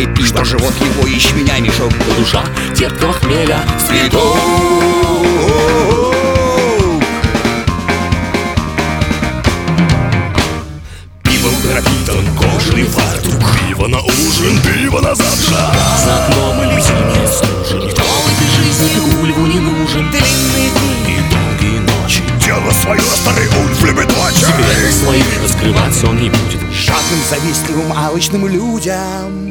пиво. Что живот его ячменя мешок, Душа терпкого хмеля цветок. Пивом пропитан кожаный фартук. Пиво на ужин, пиво на завтрак. За окном иллюзийный стужа. Никто в этой жизни Ульву не нужен. Длинные дни и долгие ночи. Дело свое старый Ульф любит очень. Секреты своих раскрывать он не будет. Жадным, завистливым, алчным людям.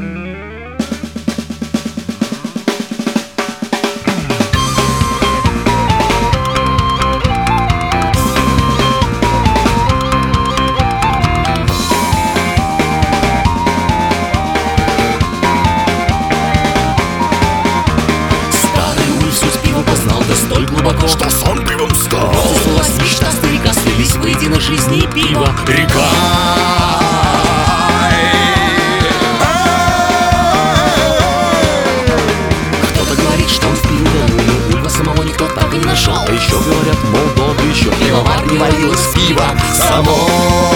Столь глубоко, что сон пивом стал. Сузилась мечта старика, слились воедино жизни и пиво. Река. Кто-то говорит, что он в пиве утонул, Ульва самого никто так и не нашел. А еще говорят, мол, долго еще пивовар не варилось пиво само.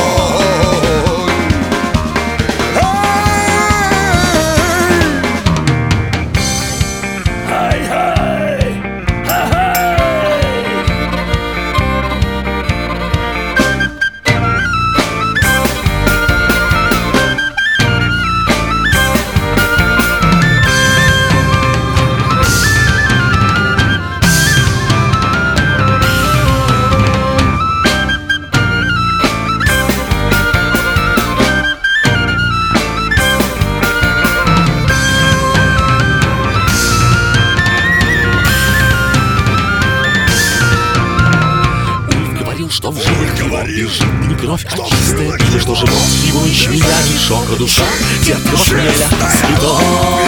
Что в жилах его бежит не кровь, а чистая пиво, что живот его ячменя мешок, а душа терпкого хмеля цветок.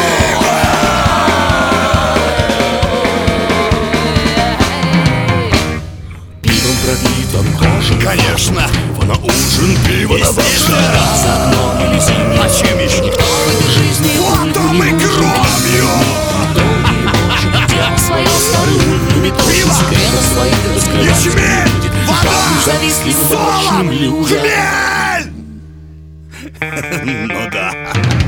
Пивом пропитан кожа. Конечно. Пиво на ужин, пиво на завтрак. За окном иллюзийный. А чем еще? Никто в этой жизни Потом и кровью. Долгие ночи, дело свое старый Ульф любит очень. Пиво. Секреты своих раскрывать Ячмень. вода, завистливым, алчным людям. Хмель. Ну да.